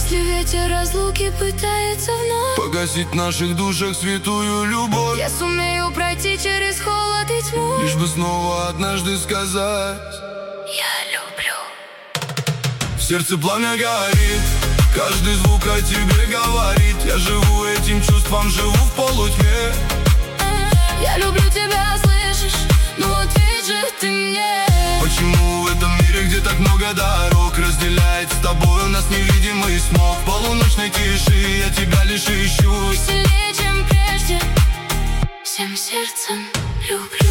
Если ветер разлуки пытается вновь погасить в наших душах святую любовь, я сумею пройти через холод и тьму, лишь бы снова однажды сказать: я люблю. в сердце пламя горит, каждый звук о тебе говорит. Я живу этим чувством, живу в полутьме. Я люблю тебя, слышишь? Ну ответь же ты мне. Почему в этом мире, где так много дорог, разделяет с тобой нас невидимый смог? В полуночной тиши я тебя лишь ищу, Сильнее, чем прежде, всем сердцем люблю.